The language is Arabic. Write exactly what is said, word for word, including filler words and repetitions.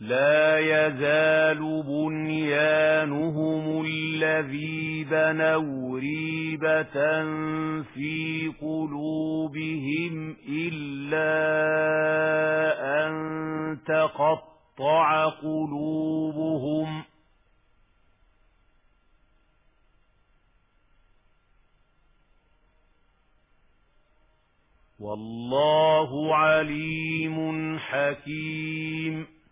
لا يزال بنيانهم الذي بنوا ريبة في قلوبهم إلا أن تقطع قلوبهم والله عليم حكيم.